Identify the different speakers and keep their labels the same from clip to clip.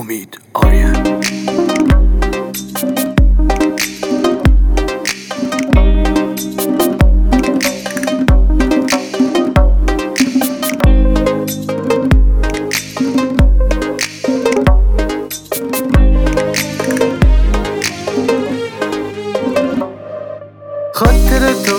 Speaker 1: امید آریان.
Speaker 2: خاطر تو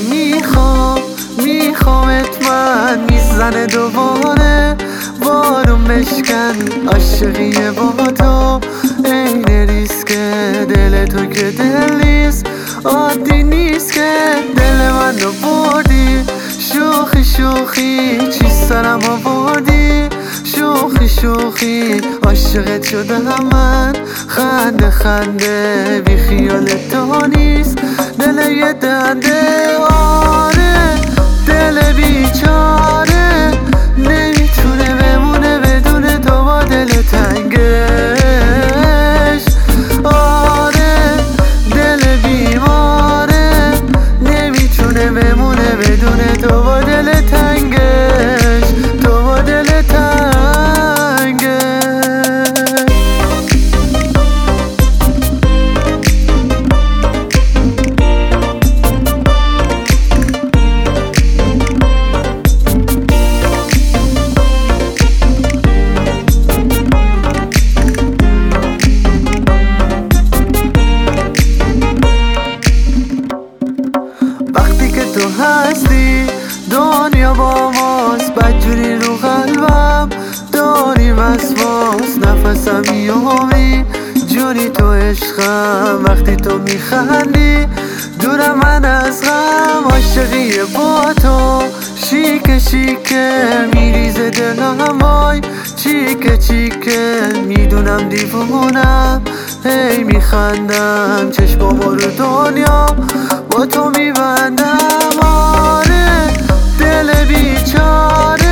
Speaker 2: میخوامت من میزنه دوباره بارون بشکن عاشقیه با تو عین ریسک دل تو که دل نیست عادی نیست که دل من رو بردی شوخی چی سرم آوردی شوخی عاشقت شدم من خنده بی خیال تو نیست دل یه دنده آره دل بیچاره نمیتونه بمونه بدون تو با دل تنگش آره دل بیماره نمیتونه بمونه بدون تو با دل تنگش تو با دل تنگش. وقتی که تو هستی دنیا با ماست بدجوری رو قلبم داری وسواس نفسم میامی جونی تو عشقم وقتی تو میخندی دورم من از غم عاشقی با تو شیکه میریزه دلم وای چیکه میدونم دیوونم هی میخندم چشمامو رو دنیا با تو میبندم آره دل بیچاره